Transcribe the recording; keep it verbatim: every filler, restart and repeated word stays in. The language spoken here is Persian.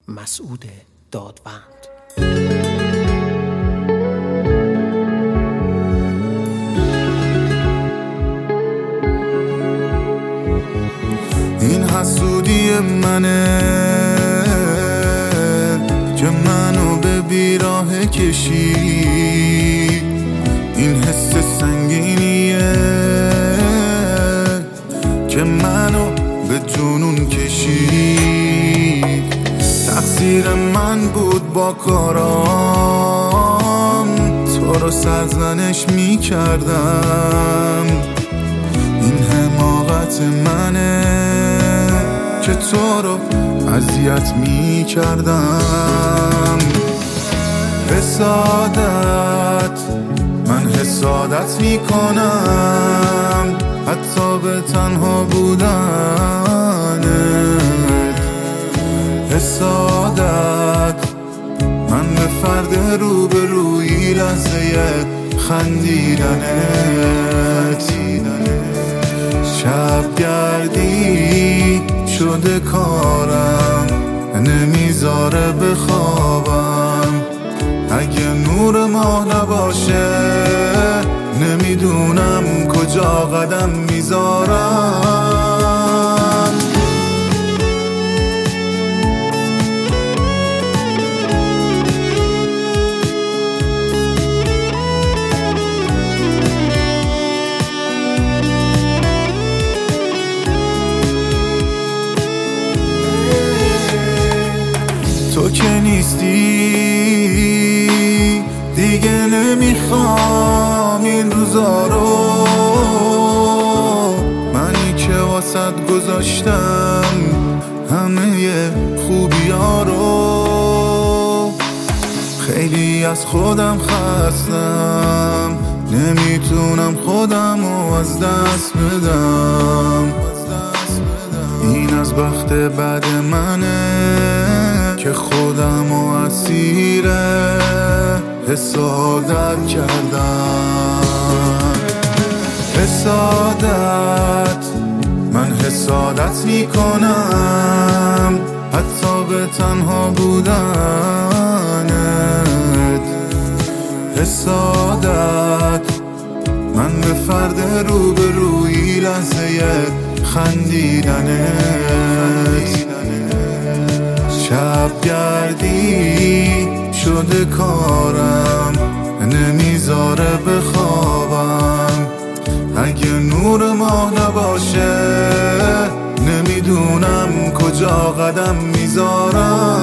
مسعود دادوند. این حسودی منه که منو به بیراه کشی، این حس سنگینیه که منو به جنون کشی. تقصیر من بود با کارام، تو رو سرزنش می کردم. این حماقت منه که تو رو اذیت می کردم. حسادت، من حسادت می کنم حتی به تنها بودنت. حسادت، من به فرد روبروی لحظه خندیدنت. شبگردی شده کارم، نمیذاره بخوابم. اگه نور ماه نباشه نمیدونم کجا قدم میذارم. تو که نیستی دیگه نمیخوام این روزا رو، منی که واسط گذاشتم همه خوبیا رو. خیلی از خودم خستم، نمیتونم خودم رو از دست بدم. این از بخت بد منه که خودم رو اسیر حسادت کردم. حسادت، من حسادت می کنم حتی به تنها بودنت. حسادت، من به فرد روبروی لحظه خندیدنت. شبگردی شده کارم، نمیذاره بخوابم. اگه نور ماه نباشه نمیدونم کجا قدم میذارم.